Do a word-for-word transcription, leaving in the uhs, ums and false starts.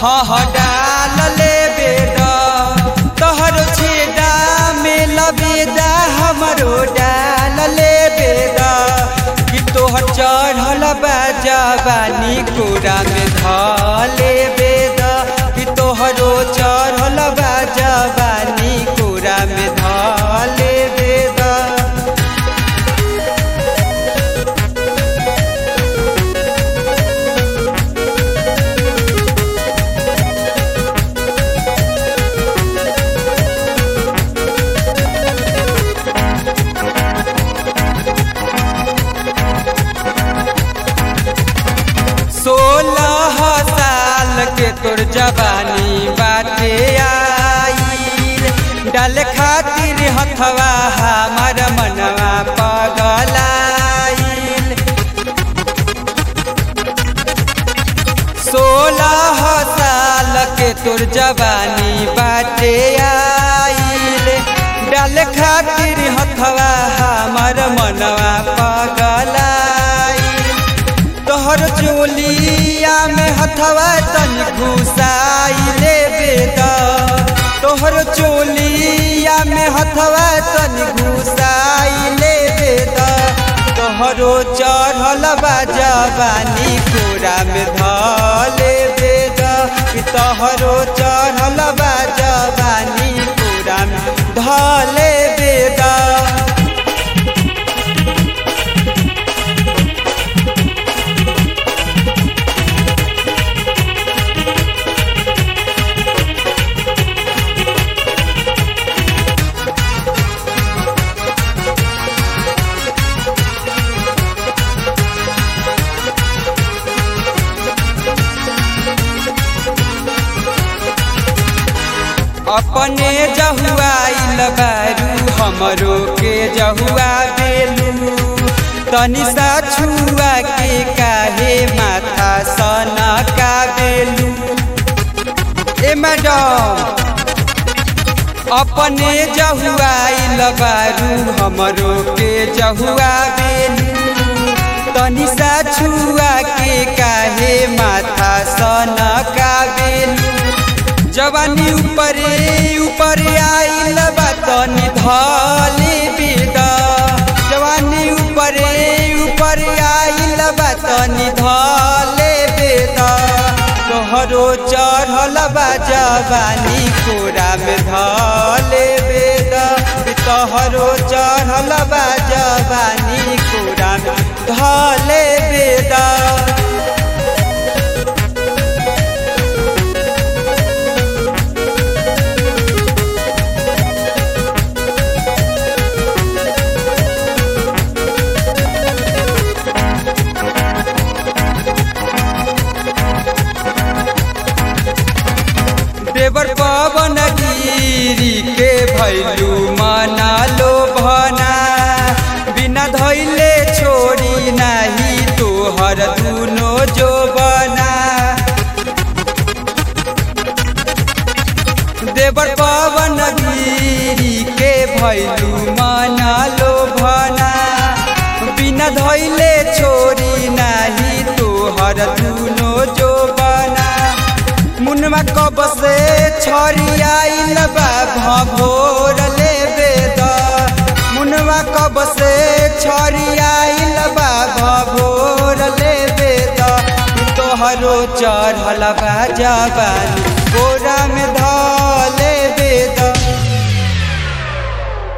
हाँ हाँ डाल ले बेदा तोहरो छेदा में लबेदा हमरो डाल ले बेदा कि तोहर चढ़ल बा जवानी कोरा में धले बेदा कि तोहरो चढ़ल बा जवानी कोरा में धले बेदा। सोलह साल के तोर जवानी बाटे आईल डाल खातिर हथवा हमार मनवा पगलाईल। सोलह साल के तोर जवानी बाटे आईल डाल खातिर हथवा हमार मनवा पगलाईल। तोहर चोलिया में हथवा तन घुसाइले बेदा तोहर चोलिया में हथवा तन घुसाइले बेदा तोहरो चढ़ल बा जवानी कोरा में धले बेदा कि तोहरो चढ़ल बा जवानी कोरा में धले बेदा। अपने जहुआइल बारू हमरो के जहुआ बेलू तनी सा छुआ के काहे माथा सना का बेलू। ए मैडम अपने जहुआइल बारू हमरो के जहुआ बेलू तनी सा छुआ के काहे माथा सना का बेलू। जवानी ऊपरे ऊपर आइल बा तनी धले बेदा जवानी ऊपरे ऊपर आइल बा तनी धले बेदा तोहरो चढ़ल बा जवानी कोरा में धले बेदा तोहरो चढ़ल बा जवानी कोरा में धले बेदा। देवर पवन गिरी के भैलू मना लो भना बिना धैले छोड़ी नाही तोहर दुनो जो बना। देवर पवन गिरी के भैलू मना लो भना बिना धैले छोड़ी नाही तोहर दुनो जो बना। मुनवा कब से छरियाइल बा भभोर ले बेदा मुनवा कब से छरियाइल बा भभोर ले बेदा तोहरो चढ़ल बा जवानी कोरा में ध